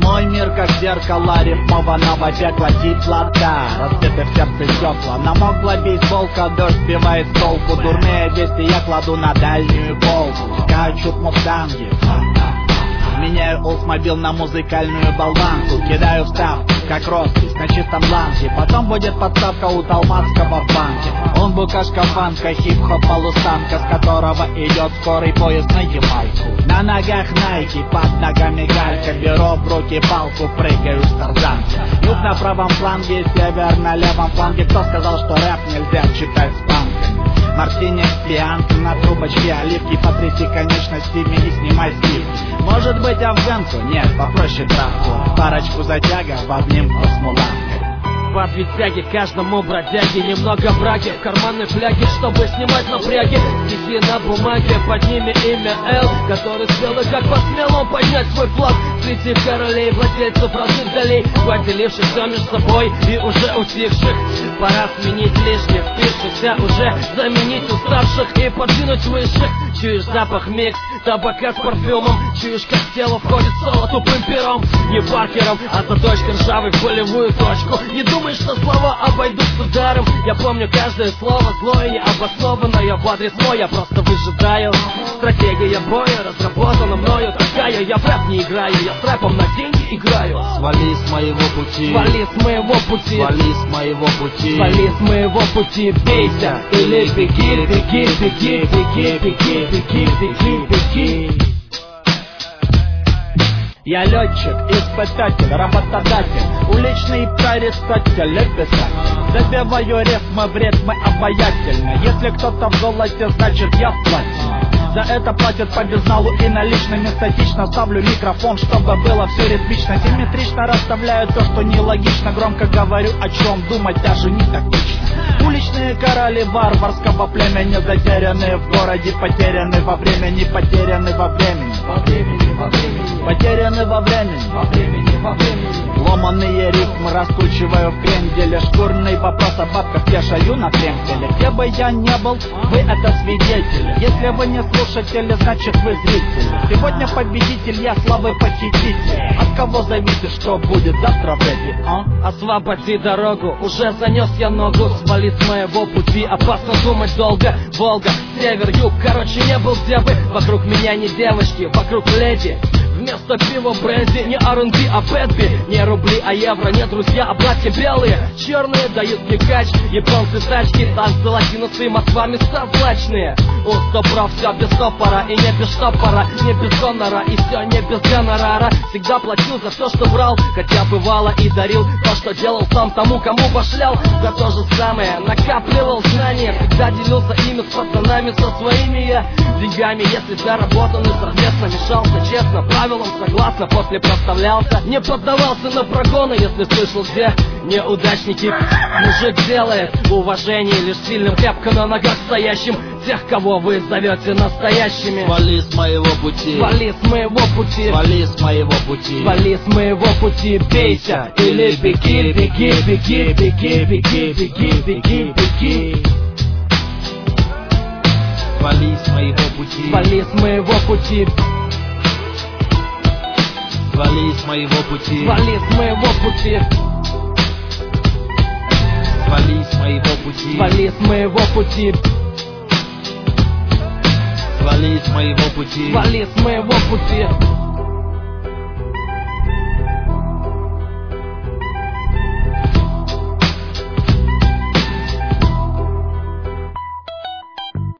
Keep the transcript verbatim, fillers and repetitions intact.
Мой мир как зеркало рифмованного пекла, теплота, разбиты в сердце стекла. Намокла бейсболка, дождь сбивает с толку. Дурные вести я кладу на дальнюю полку. Скачут мустанги, меняю Олдсмобил на музыкальную болванку. Кидаю вставку, как роспись на чистом бланке. Потом будет подставка у Талмацкого в банке. Он букашка фанка, хип-хоп полустанка, с которого идет скорый поезд на Ямайку. На ногах найки, под ногами галька. Беру в руки палку, прыгаю с тарзанки. Юг на правом фланге, север на левом фланге. Кто сказал, что рэп нельзя читать с панками? Мартини, пьянка, на трубочке оливки. Потряси конечностями и снимай сливки. Может быть афганку? Нет, попроще травку. Парочку затяга в обнимку с муланкой. По две тяги каждому бродяге, немного браги в карманной фляге, чтобы снимать напряги. Стихи на бумаге, под ними имя Л, который смело как посмел он поднять свой флаг среди королей, владельцев разных долей, поделивших все между собой и уже утихших. Пора сменить лишних, впившихся уже, заменить уставших и подвинуть высших. Чуешь запах микс табака с парфюмом, чуешь, как в тело входит соло тупым пером. Не Паркером, а заточкой ржавой в болевую точку. Не думай, что слова обойдутся ударом. Я помню каждое слово злое, необоснованное в адрес мой. Я просто выжидаю. Стратегия боя разработана мною такая. Я в рэп не играю, я с рэпом на деньги играю. Свали с моего пути, свали с моего пути, свали с моего пути, свали с моего пути. Бейся или беги, беги, беги, беги, беги, беги, беги, беги. Я летчик, испытатель, работодатель, уличный прорицатель, писатель. Забиваю рифмы в ритмы обаятельно. Если кто-то в золоте, значит я в платье. За это платят по безналу и наличными. Статично ставлю микрофон, чтобы было все ритмично. Симметрично расставляю то, что нелогично. Громко говорю, о чем думать даже не тактично. Уличные короли варварского племени, затерянные в городе, потеряны во времени, потеряны во времени, во времени, во времени, потеряны во времени, во времени, во времени. Ломаные рифмы раскручиваю в кренделе. Шкурный вопрос о бабках вешаю на тремпеле. Где бы я не был, вы это свидетели. Если вы не слушатели, значит вы зрители. Сегодня победитель, я славы похититель. От кого зависит, что будет завтра в рэпе, а? Освободи дорогу, уже занес я ногу. Свали с моего пути, опасно думать долго. Волга, север, юг, короче не был где бы. Вокруг меня не девочки, вокруг леди. Вместо пива бренди, не ар энд би, а бэтби. Не рубли, а евро, не друзья, а братья белые. Черные дают мне кач, японцы тачки, танцы латиносы, Москва места злачные. У стоп-прав все без стопора и не без штопора, не без гонора и все не без гонорара. Всегда платил за все, что брал, хотя бывало и дарил то, что делал сам тому, кому башлял. За то же самое накапливал знания, всегда делился ими с пацанами, со своими я деньгами, если заработаны совместно. Мешался честно, правилам согласно, после проставлялся. Не поддавался на прогоны, если слышал, где неудачники. Мужик делает уважение лишь сильным, крепко на ногах стоящим. Тех, кого вы зовете настоящими. Свали с моего пути, свали с моего пути, свали с моего пути, свали с моего пути. Бейся или беги, беги, беги, беги, беги, беги, беги, беги. Свали с моего пути, свали с моего пути, свали с моего пути, свали с моего пути, свали с моего пути, свали с моего пути, свали с моего пути, свали с моего пути.